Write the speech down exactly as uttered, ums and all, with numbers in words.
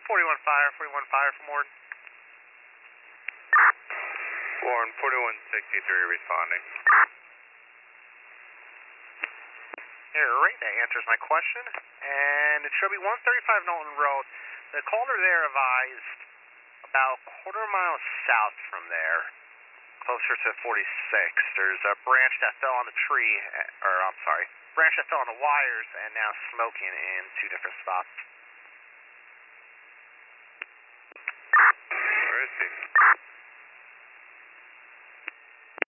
forty-one fire, forty-one fire from Warren. Warren, forty-one sixty-three responding. All right, that answers my question. And it should be one thirty-five Knowlton Road. The caller there advised about a quarter mile south from there, closer to forty-six. There's a branch that fell on the tree, or I'm sorry, branch that fell on the wires and now smoking in two different spots.